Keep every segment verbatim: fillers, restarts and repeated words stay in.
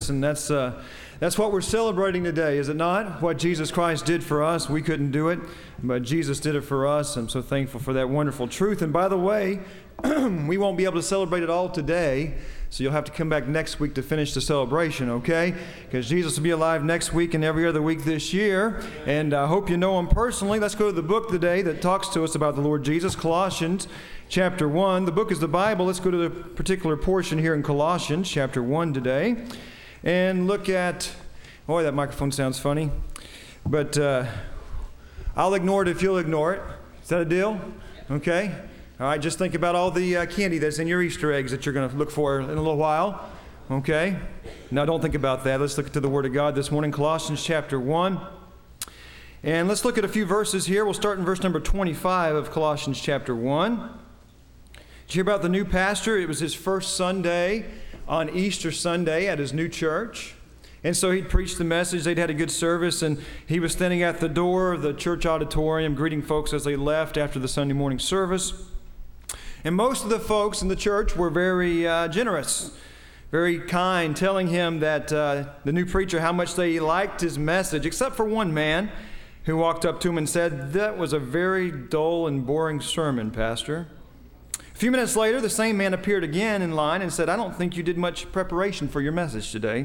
and that's uh, that's what we're celebrating today, is it not? What Jesus Christ did for us. We couldn't do it, but Jesus did it for us. I'm so thankful for that wonderful truth. And by the way, we won't be able to celebrate it all today, so you'll have to come back next week to finish the celebration, okay? Because Jesus will be alive next week and every other week this year, and I hope you know Him personally. Let's go to the book today that talks to us about the Lord Jesus, Colossians chapter one. The book is the Bible. Let's go to the particular portion here in Colossians chapter one today and look at, boy, that microphone sounds funny, but uh, I'll ignore it if you'll ignore it. Is that a deal? Okay. All right, just think about all the uh, candy that's in your Easter eggs that you're going to look for in a little while. Okay? Now, don't think about that. Let's look to the Word of God this morning, Colossians chapter one. And let's look at a few verses here. We'll start in verse number twenty-five of Colossians chapter one. Did you hear about the new pastor? It was his first Sunday on Easter Sunday at his new church. And so he'd preached the message. They'd had a good service, and he was standing at the door of the church auditorium greeting folks as they left after the Sunday morning service. And most of the folks in the church were very uh, generous, very kind, telling him that uh, the new preacher, how much they liked his message, except for one man who walked up to him and said, "That was a very dull and boring sermon, Pastor." A few minutes later, the same man appeared again in line and said, "I don't think you did much preparation for your message today."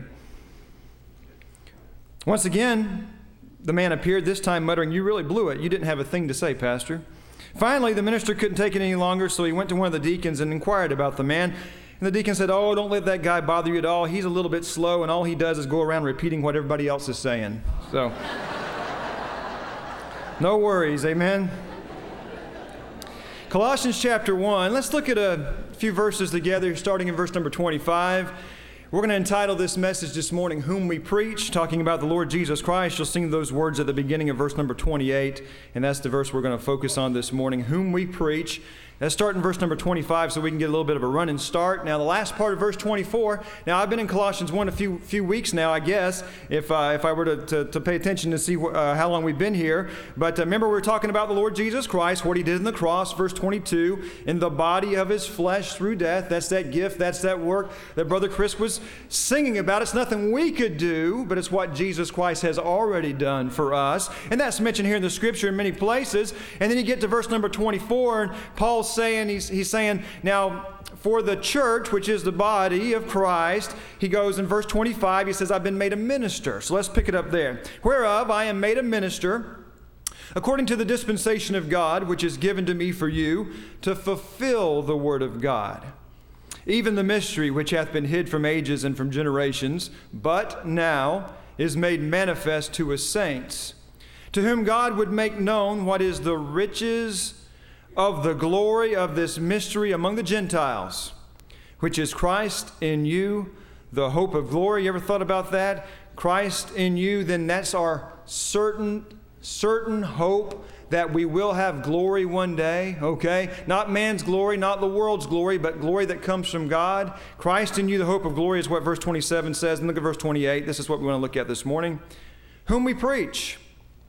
Once again, the man appeared, this time muttering, "You really blew it. You didn't have a thing to say, Pastor." Finally, the minister couldn't take it any longer, so he went to one of the deacons and inquired about the man. And the deacon said, "Oh, don't let that guy bother you at all. He's a little bit slow, and all he does is go around repeating what everybody else is saying." So, no worries, amen? Colossians chapter one. Let's look at a few verses together, starting in verse number twenty-five. We're going to entitle this message this morning, "Whom We Preach," talking about the Lord Jesus Christ. You'll sing those words at the beginning of verse number twenty-eight, and that's the verse we're going to focus on this morning, "Whom We Preach." Let's start in verse number twenty-five so we can get a little bit of a running start. Now, the last part of verse twenty-four. Now, I've been in Colossians one a few few weeks now, I guess, if uh, if I were to, to, to pay attention to see uh, how long we've been here. But uh, remember, we were talking about the Lord Jesus Christ, what He did in the cross, verse twenty-two, in the body of His flesh through death. That's that gift, that's that work that Brother Chris was singing about. It's nothing we could do, but it's what Jesus Christ has already done for us. And that's mentioned here in the Scripture in many places. And then you get to verse number twenty-four, and Paul's saying, he's, he's saying, now, for the church, which is the body of Christ, he goes in verse twenty-five, he says, "I've been made a minister." So let's pick it up there. "Whereof I am made a minister, according to the dispensation of God, which is given to me for you, to fulfill the word of God. Even the mystery which hath been hid from ages and from generations, but now is made manifest to His saints, to whom God would make known what is the riches of the glory of this mystery among the Gentiles, which is Christ in you, the hope of glory." You ever thought about that? Christ in you, then that's our certain, certain hope that we will have glory one day, okay? Not man's glory, not the world's glory, but glory that comes from God. Christ in you, the hope of glory, is what verse twenty-seven says. And look at verse twenty-eight. This is what we want to look at this morning. "Whom we preach,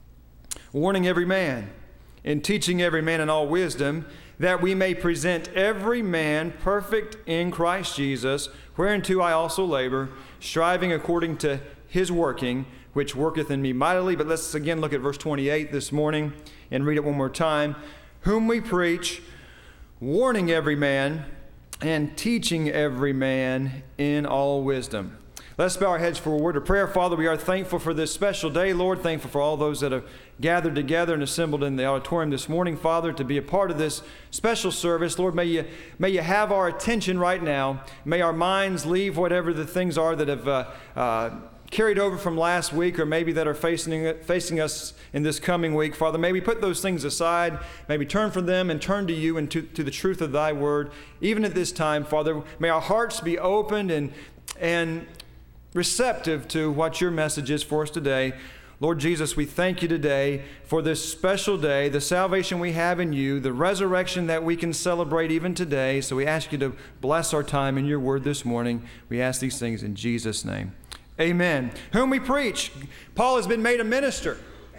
warning every man, in teaching every man in all wisdom, that we may present every man perfect in Christ Jesus, whereunto I also labor, striving according to His working, which worketh in me mightily." But let's again look at verse twenty-eight this morning and read it one more time. "Whom we preach, warning every man, and teaching every man in all wisdom." Let's bow our heads for a word of prayer. Father, we are thankful for this special day, Lord. Thankful for all those that have gathered together and assembled in the auditorium this morning, Father, to be a part of this special service. Lord, may you, may you have our attention right now. May our minds leave whatever the things are that have uh, uh, carried over from last week, or maybe that are facing, facing us in this coming week. Father, may we put those things aside. May we turn from them and turn to you and to, to the truth of thy word. Even at this time, Father, may our hearts be opened and and receptive to what your message is for us today. Lord Jesus, we thank you today for this special day, the salvation we have in you, the resurrection that we can celebrate even today. So we ask you to bless our time in your word this morning. We ask these things in Jesus' name. Amen. Whom we preach. Paul has been made a minister.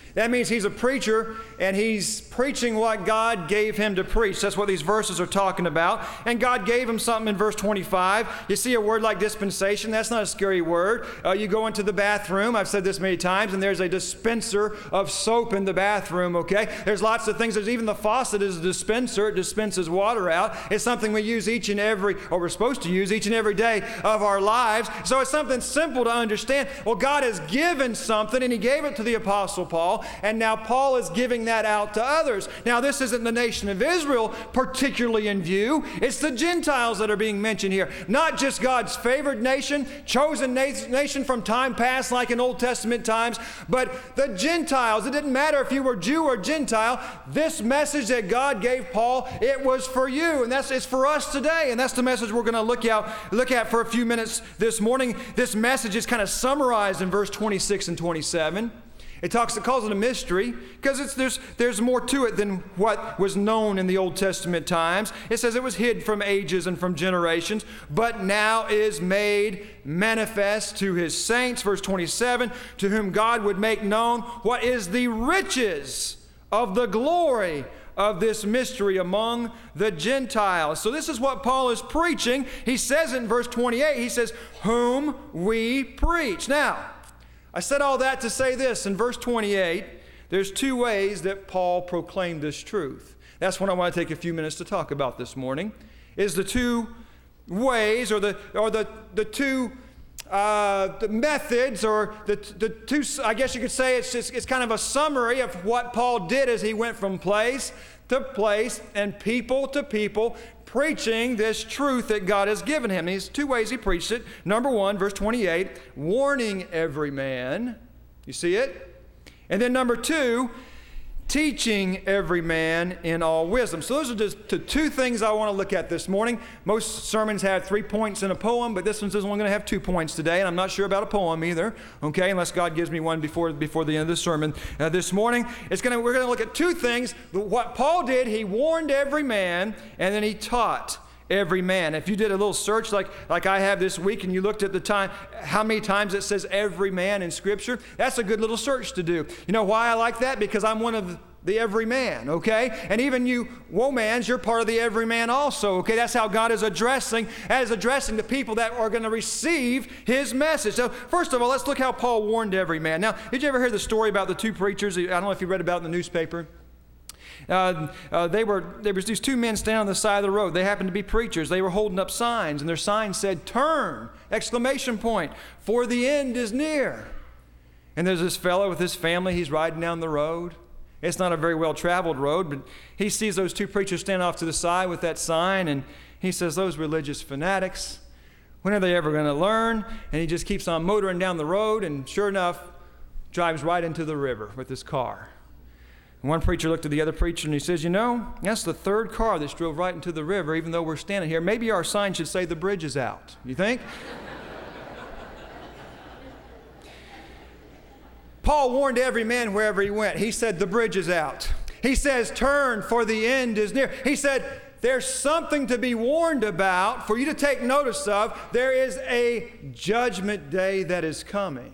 That means he's a preacher, and he's preaching what God gave him to preach. That's what these verses are talking about. And God gave him something in verse twenty-five. You see a word like dispensation. That's not a scary word. Uh, you go into the bathroom. I've said this many times, and there's a dispenser of soap in the bathroom, okay? There's lots of things. There's even the faucet is a dispenser. It dispenses water out. It's something we use each and every, or we're supposed to use each and every day of our lives. So it's something simple to understand. Well, God has given something, and he gave it to the Apostle Paul. And now Paul is giving that out to others. Now, this isn't the nation of Israel particularly in view. It's the Gentiles that are being mentioned here. Not just God's favored nation, chosen na- nation from time past like in Old Testament times, but the Gentiles. It didn't matter if you were Jew or Gentile. This message that God gave Paul, it was for you. And that's it's for us today. And that's the message we're going to look at, look at for a few minutes this morning. This message is kind of summarized in verse twenty-six and twenty-seven. It talks, it calls it a mystery because it's, there's, there's more to it than what was known in the Old Testament times. It says it was hid from ages and from generations, but now is made manifest to his saints. Verse twenty-seven, to whom God would make known what is the riches of the glory of this mystery among the Gentiles. So this is what Paul is preaching. He says in verse twenty-eight, he says, whom we preach. Now, I said all that to say this. In verse twenty-eight, there's two ways that Paul proclaimed this truth. That's what I want to take a few minutes to talk about this morning, is the two ways or the or the, the two uh, the methods or the, the two, I guess you could say it's, just, it's kind of a summary of what Paul did as he went from place to place and people to people, preaching this truth that God has given him. These two ways he preached it. Number one, verse twenty-eight, warning every man. You see it? And then number two, teaching every man in all wisdom. So those are just the two things I want to look at this morning. Most sermons have three points in a poem, but this one's only going to have two points today, and I'm not sure about a poem either, okay, unless God gives me one before before the end of the sermon uh, this morning. It's going to, we're going to look at two things. What Paul did, he warned every man, and then he taught every man. If you did a little search like, like I have this week and you looked at the time, how many times it says every man in Scripture, that's a good little search to do. You know why I like that? Because I'm one of the every man, okay? And even you womans, you're part of the every man also, okay? That's how God is addressing, as addressing the people that are going to receive his message. So first of all, let's look how Paul warned every man. Now, did you ever hear the story about the two preachers? I don't know if you read about it in the newspaper. Uh, uh, they were there was these two men standing on the side of the road. They happened to be preachers. They were holding up signs, and their signs said, "Turn!" Exclamation point, for the end is near. And there's this fellow with his family. He's riding down the road. It's not a very well-traveled road, but he sees those two preachers stand off to the side with that sign, and he says, "Those religious fanatics, when are they ever going to learn?" And he just keeps on motoring down the road, and sure enough, drives right into the river with his car. One preacher looked at the other preacher and he says, "You know, that's the third car that's drove right into the river, even though we're standing here. Maybe our sign should say the bridge is out." You think? Paul warned every man wherever he went. He said, the bridge is out. He says, turn, for the end is near. He said, there's something to be warned about, for you to take notice of. There is a judgment day that is coming.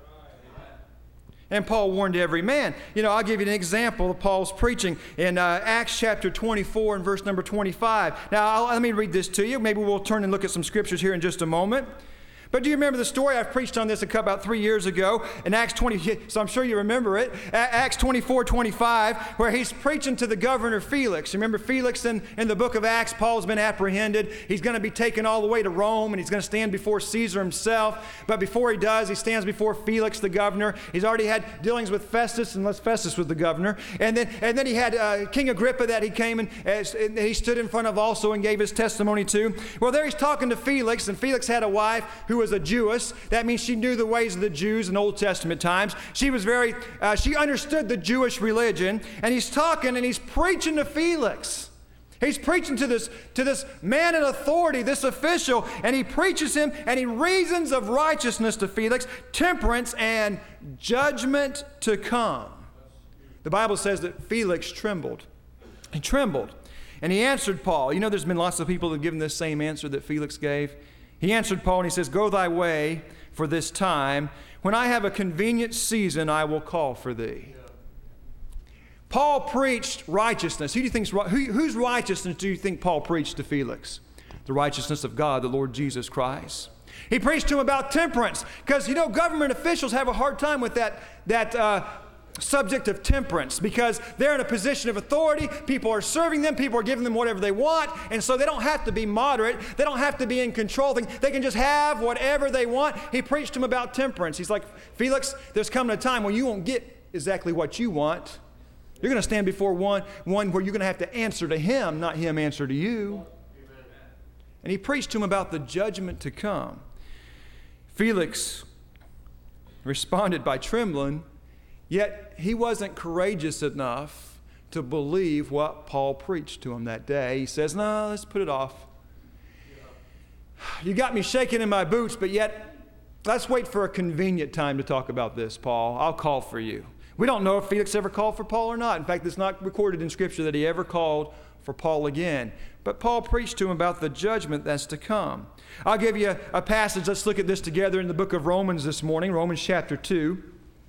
And Paul warned every man. You know, I'll give you an example of Paul's preaching in uh, Acts chapter twenty-four and verse number twenty-five. Now, I'll, let me read this to you. Maybe we'll turn and look at some scriptures here in just a moment. But do you remember the story? I've preached on this about three years ago in Acts twenty, so I'm sure you remember it. Acts twenty-four, twenty-five, where he's preaching to the governor Felix. You remember Felix in, in the book of Acts? Paul's been apprehended. He's going to be taken all the way to Rome, and he's going to stand before Caesar himself. But before he does, he stands before Felix, the governor. He's already had dealings with Festus, unless Festus was the governor. And then, and then he had uh, King Agrippa that he came and, uh, and he stood in front of also and gave his testimony to. Well, there he's talking to Felix, and Felix had a wife who was a Jewess. That means she knew the ways of the Jews in Old Testament times. She was very, uh, she understood the Jewish religion. And he's talking and he's preaching to Felix. He's preaching to this, to this man in authority, this official, and he preaches him and he reasons of righteousness to Felix, temperance and judgment to come. The Bible says that Felix trembled. He trembled. And he answered Paul. You know, there's been lots of people that have given this same answer that Felix gave. He answered Paul and he says, "Go thy way for this time. When I have a convenient season, I will call for thee." Paul preached righteousness. Who do you think's, who, whose righteousness do you think Paul preached to Felix? The righteousness of God, the Lord Jesus Christ. He preached to him about temperance because, you know, government officials have a hard time with that, that uh, subject of temperance because they're in a position of authority. People are serving them. People are giving them whatever they want. And so they don't have to be moderate. They don't have to be in control. They can just have whatever they want. He preached to him about temperance. He's like, Felix, there's coming a time when you won't get exactly what you want. You're going to stand before one, one where you're going to have to answer to him, not him answer to you. Amen. And he preached to him about the judgment to come. Felix responded by trembling, yet he wasn't courageous enough to believe what Paul preached to him that day. He says, no, let's put it off. You got me shaking in my boots, but yet let's wait for a convenient time to talk about this, Paul. I'll call for you. We don't know if Felix ever called for Paul or not. In fact, it's not recorded in Scripture that he ever called for Paul again. But Paul preached to him about the judgment that's to come. I'll give you a, a passage. Let's look at this together in the book of Romans this morning, Romans chapter two.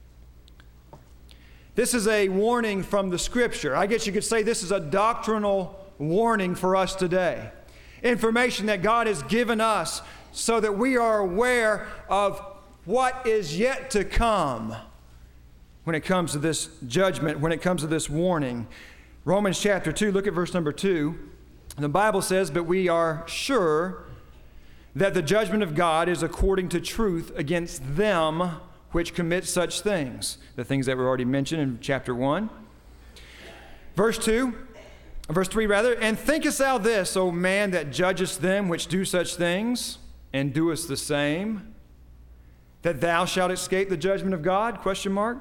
This is a warning from the Scripture. I guess you could say this is a doctrinal warning for us today. Information that God has given us so that we are aware of what is yet to come. When it comes to this judgment, when it comes to this warning. Romans chapter two, look at verse number two. The Bible says, but we are sure that the judgment of God is according to truth against them which commit such things. The things that were already mentioned in chapter one. Verse two, verse three rather, and thinkest thou this, O man, that judgest them which do such things, and doest the same, that thou shalt escape the judgment of God? Question mark.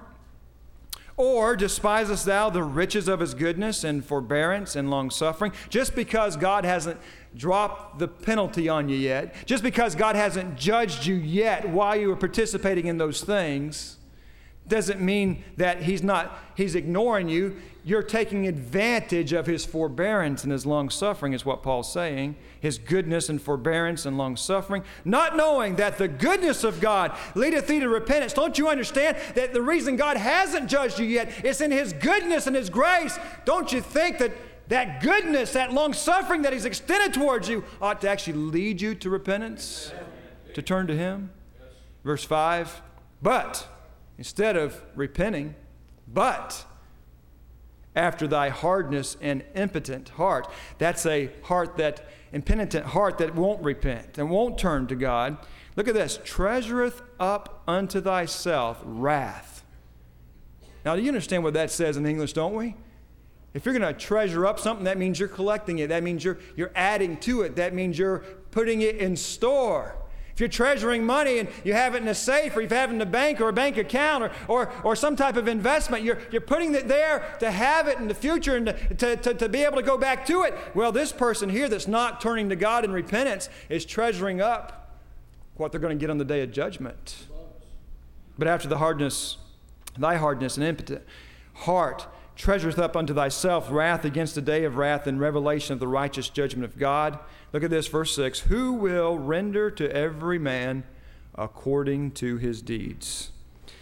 Or despisest thou the riches of his goodness and forbearance and long-suffering? Just because God hasn't dropped the penalty on you yet, just because God hasn't judged you yet while you are participating in those things, doesn't mean that he's not, he's ignoring you. You're taking advantage of his forbearance and his long-suffering is what Paul's saying. His goodness and forbearance and long-suffering. Not knowing that the goodness of God leadeth thee to repentance. Don't you understand that the reason God hasn't judged you yet is in his goodness and his grace? Don't you think that that goodness, that long-suffering that he's extended towards you ought to actually lead you to repentance? To turn to him? Verse five, but instead of repenting, but after thy hardness and impotent heart. That's a heart that, impenitent heart that won't repent and won't turn to God. Look at this. Treasureth up unto thyself wrath. Now, do you understand what that says in English, don't we? If you're going to treasure up something, that means you're collecting it. That means you're, you're adding to it. That means you're putting it in store. If you're treasuring money and you have it in a safe or you have it in a bank or a bank account or, or, or some type of investment, you're, you're putting it there to have it in the future and to, to, to, to be able to go back to it. Well, this person here that's not turning to God in repentance is treasuring up what they're going to get on the day of judgment. But after the hardness, thy hardness and impotent heart treasureth up unto thyself wrath against the day of wrath and revelation of the righteous judgment of God. Look at this, verse six. Who will render to every man according to his deeds?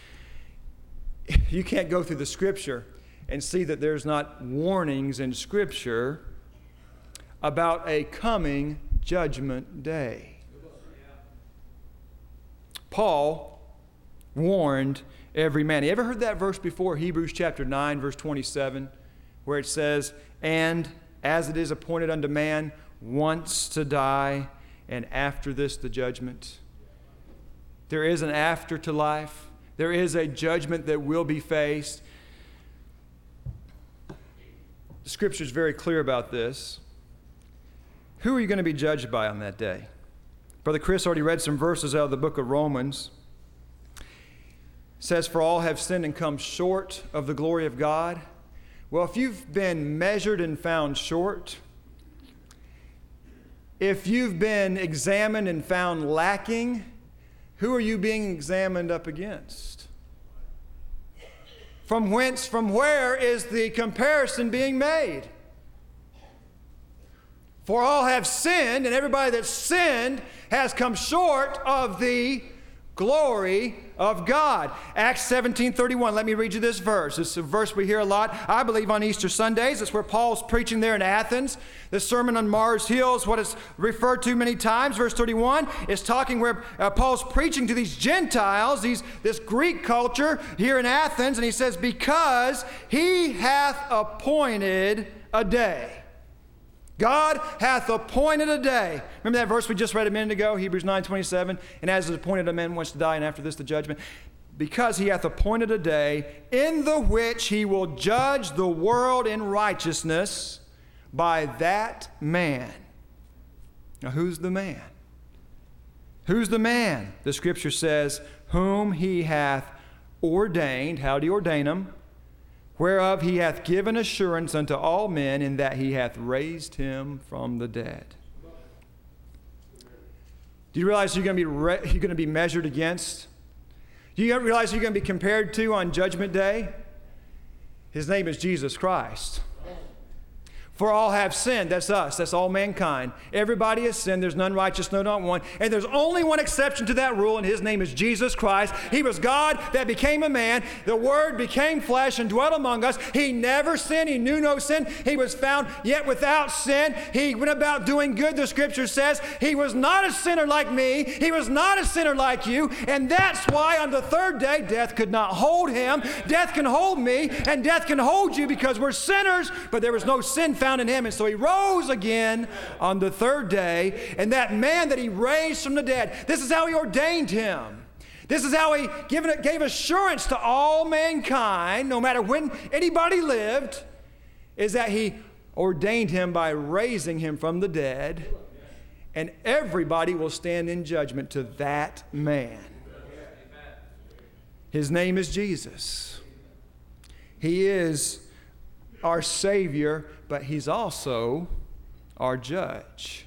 You can't go through the Scripture and see that there's not warnings in Scripture about a coming judgment day. Paul warned every man. You ever heard that verse before? Hebrews chapter nine, verse twenty-seven, where it says, and as it is appointed unto man once to die, and after this the judgment. There is an after to life. There is a judgment that will be faced. The Scripture is very clear about this. Who are you going to be judged by on that day? Brother Chris already read some verses out of the book of Romans. It says, for all have sinned and come short of the glory of God. Well, if you've been measured and found short, if you've been examined and found lacking, who are you being examined up against? From whence, from where is the comparison being made? For all have sinned, and everybody that's sinned has come short of the glory of God. Acts seventeen thirty-one. Let me read you this verse. It's a verse we hear a lot, I believe, on Easter Sundays. It's where Paul's preaching there in Athens. The Sermon on Mars Hill is what it's referred to many times. Verse thirty-one is talking where uh, Paul's preaching to these Gentiles, these, this Greek culture here in Athens, and he says, because he hath appointed a day. God hath appointed a day. Remember that verse we just read a minute ago, Hebrews nine twenty-seven? And as is appointed a man once to die, and after this the judgment. Because he hath appointed a day in the which he will judge the world in righteousness by that man. Now who's the man? Who's the man? The scripture says, whom he hath ordained. How did he ordain him? Whereof he hath given assurance unto all men, in that he hath raised him from the dead. Do you realize you're going to be re- you're going to be measured against? Do you realize you're going to be compared to on Judgment Day? His name is Jesus Christ. For all have sinned. That's us. That's all mankind. Everybody has sinned. There's none righteous, no, not one. And there's only one exception to that rule, and his name is Jesus Christ. He was God that became a man. The Word became flesh and dwelt among us. He never sinned. He knew no sin. He was found yet without sin. He went about doing good, the Scripture says. He was not a sinner like me. He was not a sinner like you. And that's why on the third day, death could not hold him. Death can hold me, and death can hold you because we're sinners, but there was no sin found in him. And so he rose again on the third day, and that man that he raised from the dead, this is how he ordained him. This is how he given it, gave assurance to all mankind, no matter when anybody lived, is that he ordained him by raising him from the dead, and everybody will stand in judgment to that man. His name is Jesus. He is our Savior, but he's also our judge.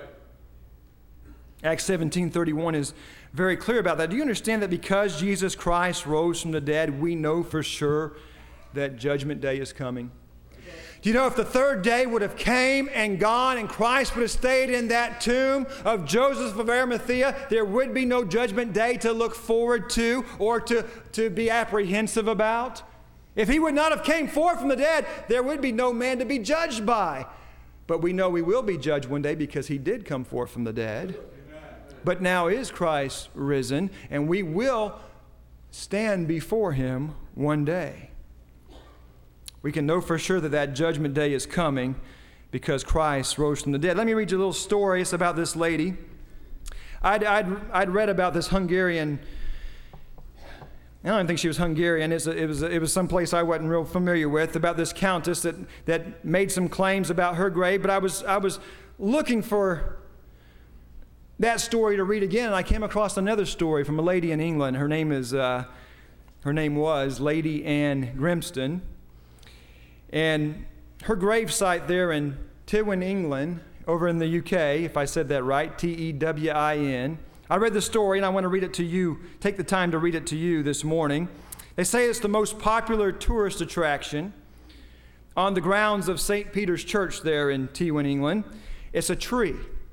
Acts seventeen thirty-one is very clear about that. Do you understand that because Jesus Christ rose from the dead, we know for sure that Judgment Day is coming? Do you know if the third day would have came and gone and Christ would have stayed in that tomb of Joseph of Arimathea, there would be no Judgment Day to look forward to or to, to be apprehensive about? If he would not have came forth from the dead, there would be no man to be judged by. But we know we will be judged one day because he did come forth from the dead. Amen. But now is Christ risen, and we will stand before him one day. We can know for sure that that judgment day is coming because Christ rose from the dead. Let me read you a little story. It's about this lady. I'd, I'd, I'd read about this Hungarian I don't think she was Hungarian. It's a, it was, it was someplace I wasn't real familiar with, about this countess that, that made some claims about her grave. But I was, I was looking for that story to read again, and I came across another story from a lady in England. Her name is, uh, her name was Lady Anne Grimston. And her grave site there in Tywin, England, over in the U K, if I said that right, T E W I N, I read the story, and I want to read it to you, take the time to read it to you this morning. They say it's the most popular tourist attraction on the grounds of Saint Peter's Church there in Tywin, England. It's a tree,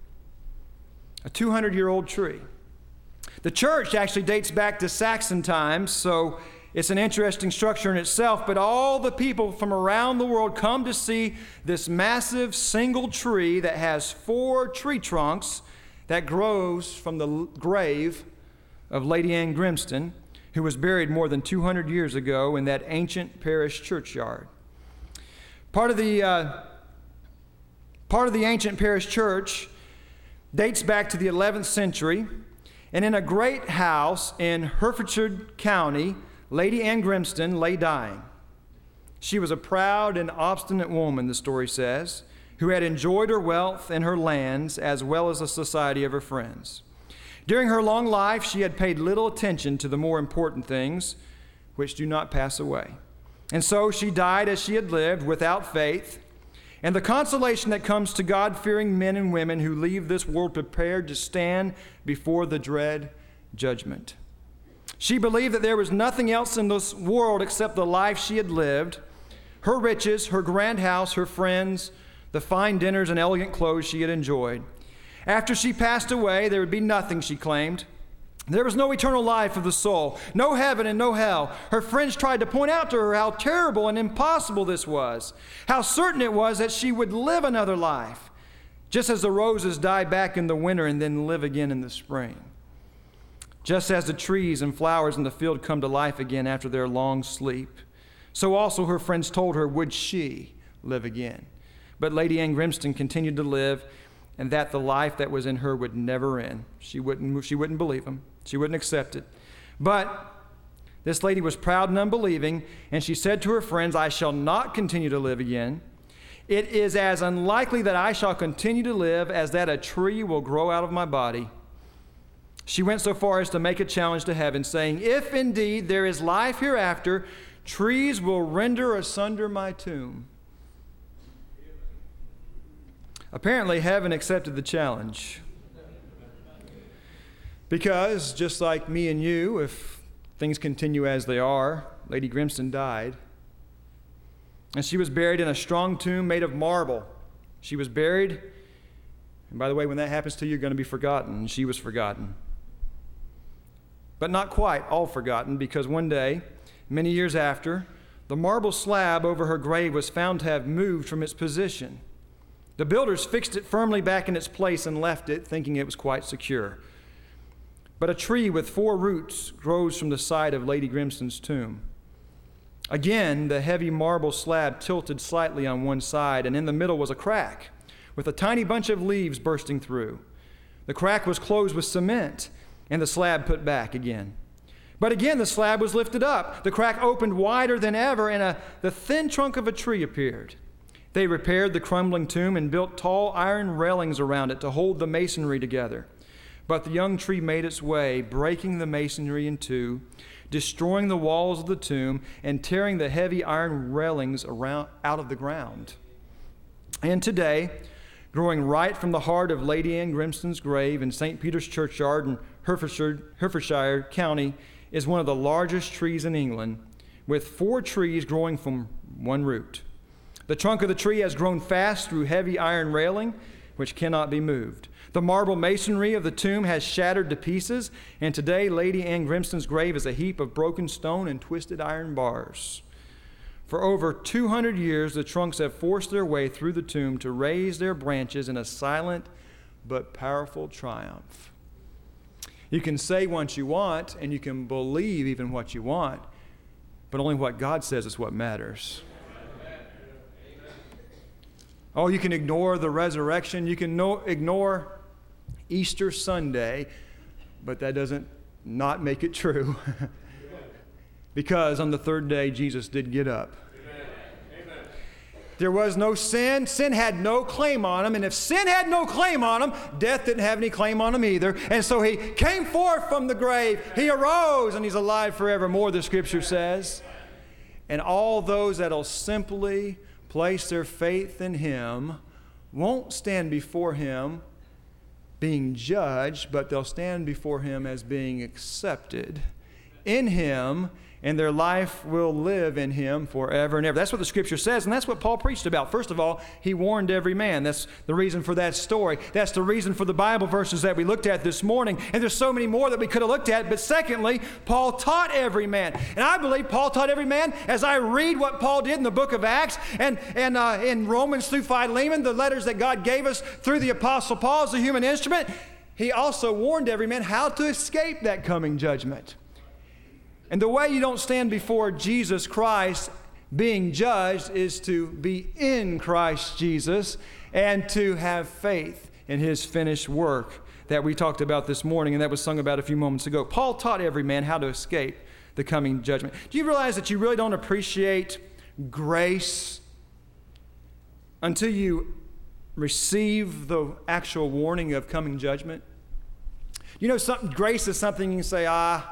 a two hundred year old tree. The church actually dates back to Saxon times, so it's an interesting structure in itself, but all the people from around the world come to see this massive single tree that has four tree trunks that grows from the grave of Lady Anne Grimston, who was buried more than two hundred years ago in that ancient parish churchyard. Part of the, uh, part of the ancient parish church dates back to the eleventh century, and in a great house in Herefordshire County, Lady Anne Grimston lay dying. She was a proud and obstinate woman, the story says, who had enjoyed her wealth and her lands as well as the society of her friends. During her long life, she had paid little attention to the more important things which do not pass away. And so she died as she had lived, without faith, and the consolation that comes to God-fearing men and women who leave this world prepared to stand before the dread judgment. She believed that there was nothing else in this world except the life she had lived, her riches, her grand house, her friends, the fine dinners and elegant clothes she had enjoyed. After she passed away, there would be nothing, she claimed, There was no eternal life of the soul, no heaven and no hell. Her friends tried to point out to her how terrible and impossible this was, how certain it was that she would live another life, just as the roses die back in the winter and then live again in the spring. Just as the trees and flowers in the field come to life again after their long sleep, so also her friends told her, would she live again? But Lady Ann Grimston continued to live, and that the life that was in her would never end. She wouldn't, she wouldn't believe him. She wouldn't accept it. But this lady was proud and unbelieving, and she said to her friends, I shall not continue to live again. It is as unlikely that I shall continue to live as that a tree will grow out of my body. She went so far as to make a challenge to heaven, saying, if indeed there is life hereafter, trees will render asunder my tomb. Apparently, heaven accepted the challenge. Because, just like me and you, if things continue as they are, Lady Grimston died. And she was buried in a strong tomb made of marble. She was buried, and by the way, when that happens to you, you're going to be forgotten. And she was forgotten. But not quite all forgotten, because one day, many years after, the marble slab over her grave was found to have moved from its position. The builders fixed it firmly back in its place and left it, thinking it was quite secure. But a tree with four roots grows from the side of Lady Grimston's tomb. Again, the heavy marble slab tilted slightly on one side, and in the middle was a crack with a tiny bunch of leaves bursting through. The crack was closed with cement, and the slab put back again. But again, the slab was lifted up. The crack opened wider than ever, and a, the thin trunk of a tree appeared. They repaired the crumbling tomb and built tall iron railings around it to hold the masonry together. But the young tree made its way, breaking the masonry in two, destroying the walls of the tomb, and tearing the heavy iron railings around, out of the ground. And today, growing right from the heart of Lady Ann Grimston's grave in Saint Peter's Churchyard in Herefordshire, Herefordshire County, is one of the largest trees in England, with four trees growing from one root. The trunk of the tree has grown fast through heavy iron railing, which cannot be moved. The marble masonry of the tomb has shattered to pieces, and today Lady Ann Grimston's grave is a heap of broken stone and twisted iron bars. For over two hundred years, the trunks have forced their way through the tomb to raise their branches in a silent but powerful triumph. You can say what you want, and you can believe even what you want, but only what God says is what matters. Oh, you can ignore the resurrection. You can no, ignore Easter Sunday, but that doesn't not make it true. Because on the third day, Jesus did get up. Amen. There was no sin. Sin had no claim on him. And if sin had no claim on him, death didn't have any claim on him either. And so he came forth from the grave. He arose, and he's alive forevermore, the Scripture says. And all those that'll simply place their faith in him won't stand before him being judged, but they'll stand before him as being accepted in him, and their life will live in him forever and ever. That's what the Scripture says, and that's what Paul preached about. First of all, he warned every man. That's the reason for that story. That's the reason for the Bible verses that we looked at this morning, and there's so many more that we could have looked at. But secondly, Paul taught every man, and I believe Paul taught every man as I read what Paul did in the book of Acts and, and uh, in Romans through Philemon, the letters that God gave us through the Apostle Paul as a human instrument. He also warned every man how to escape that coming judgment. And the way you don't stand before Jesus Christ being judged is to be in Christ Jesus and to have faith in his finished work that we talked about this morning and that was sung about a few moments ago. Paul taught every man how to escape the coming judgment. Do you realize that you really don't appreciate grace until you receive the actual warning of coming judgment? You know, something, grace is something you can say, ah,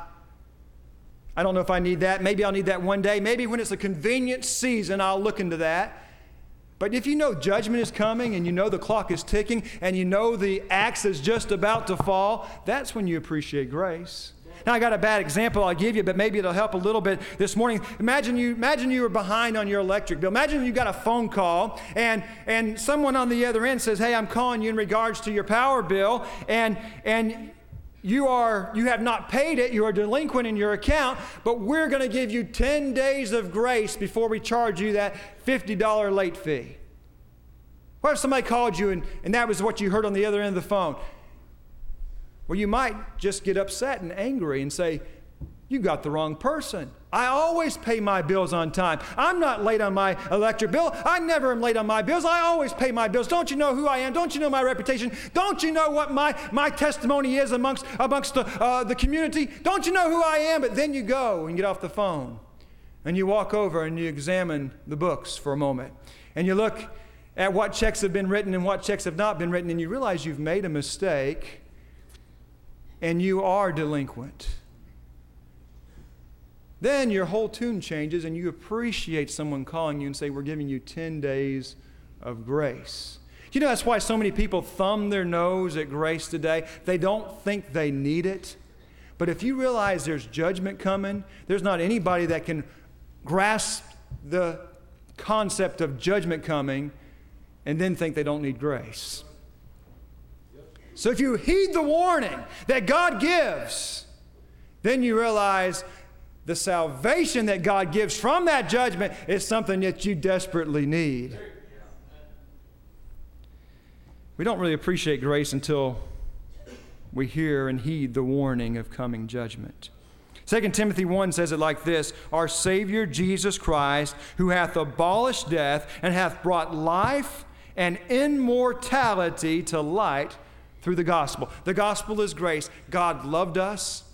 I don't know if I need that. Maybe I'll need that one day. Maybe when it's a convenient season, I'll look into that. But if you know judgment is coming and you know the clock is ticking and you know the axe is just about to fall, that's when you appreciate grace. Now, I got a bad example I'll give you, but maybe it'll help a little bit this morning. Imagine you imagine you were behind on your electric bill. Imagine you got a phone call and, and someone on the other end says, hey, I'm calling you in regards to your power bill. And, and you are you have not paid it, you are delinquent in your account, but we're going to give you ten days of grace before we charge you that fifty dollars late fee. What if somebody called you and, and that was what you heard on the other end of the phone? Well, you might just get upset and angry and say, you got the wrong person. I always pay my bills on time. I'm not late on my electric bill. I never am late on my bills. I always pay my bills. Don't you know who I am? Don't you know my reputation? Don't you know what my, my testimony is amongst, amongst the, uh, the community? Don't you know who I am? But then you go and get off the phone and you walk over and you examine the books for a moment and you look at what checks have been written and what checks have not been written, and you realize you've made a mistake and you are delinquent. Then your whole tune changes and you appreciate someone calling you and say, we're giving you ten days of grace. You know, that's why so many people thumb their nose at grace today. They don't think they need it. But if you realize there's judgment coming, there's not anybody that can grasp the concept of judgment coming and then think they don't need grace. So if you heed the warning that God gives, then you realize the salvation that God gives from that judgment is something that you desperately need. We don't really appreciate grace until we hear and heed the warning of coming judgment. Second Timothy one says it like this, our Savior Jesus Christ, who hath abolished death and hath brought life and immortality to light through the gospel. The gospel is grace. God loved us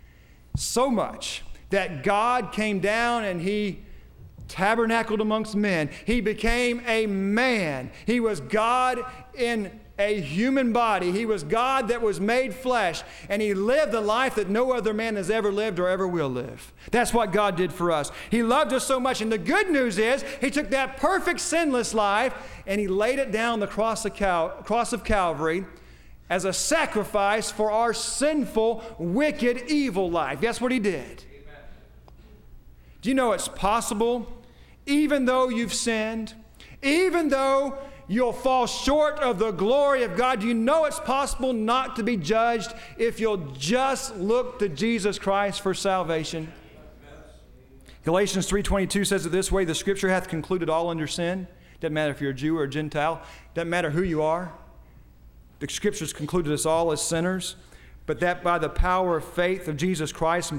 so much that God came down and He tabernacled amongst men. He became a man. He was God in a human body. He was God that was made flesh, and He lived the life that no other man has ever lived or ever will live. That's what God did for us. He loved us so much, and the good news is He took that perfect sinless life and He laid it down the cross of, Cal- cross of Calvary as a sacrifice for our sinful, wicked, evil life. That's what He did. Amen. Do you know it's possible, even though you've sinned, even though you'll fall short of the glory of God, you know it's possible not to be judged if you'll just look to Jesus Christ for salvation. Galatians three twenty-two says it this way, the Scripture hath concluded all under sin. Doesn't matter if you're a Jew or a Gentile. Doesn't matter who you are. The Scriptures concluded us all as sinners, but that by the power of faith of Jesus Christ,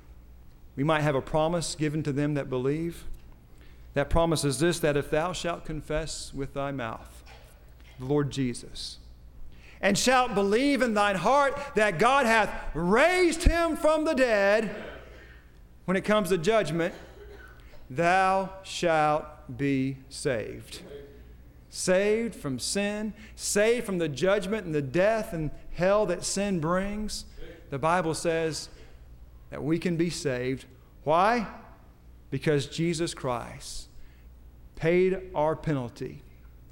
we might have a promise given to them that believe. That promise is this, that if thou shalt confess with thy mouth the Lord Jesus, and shalt believe in thine heart that God hath raised Him from the dead, when it comes to judgment, thou shalt be saved. Saved from sin, saved from the judgment and the death and hell that sin brings. The Bible says that we can be saved. Why? Because Jesus Christ paid our penalty.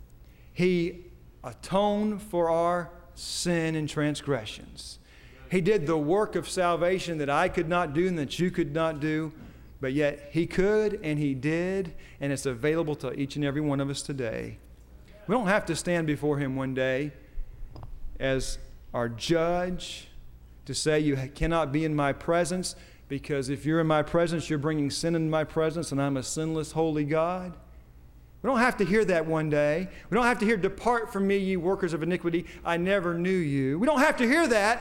He atoned for our sin and transgressions. He did the work of salvation that I could not do and that you could not do, but yet He could and He did, and it's available to each and every one of us today. We don't have to stand before Him one day as our judge to say you cannot be in my presence, because if you're in my presence, you're bringing sin into my presence, and I'm a sinless, holy God. We don't have to hear that one day. We don't have to hear, depart from me, ye workers of iniquity, I never knew you. We don't have to hear that.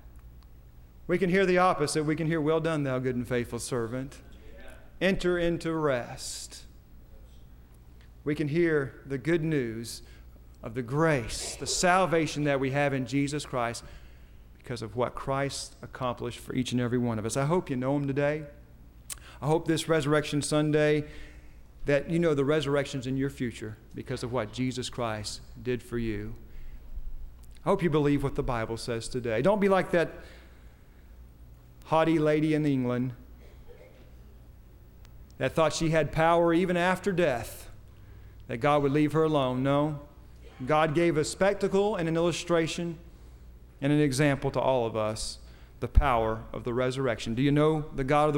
We can hear the opposite. We can hear, well done, thou good and faithful servant. Enter into rest. We can hear the good news of the grace, the salvation that we have in Jesus Christ, because of what Christ accomplished for each and every one of us. I hope you know Him today. I hope this Resurrection Sunday that you know the resurrection's in your future because of what Jesus Christ did for you. I hope you believe what the Bible says today. Don't be like that haughty lady in England that thought she had power even after death, that God would leave her alone. No. God gave a spectacle and an illustration and an example to all of us, the power of the resurrection. Do you know the God of the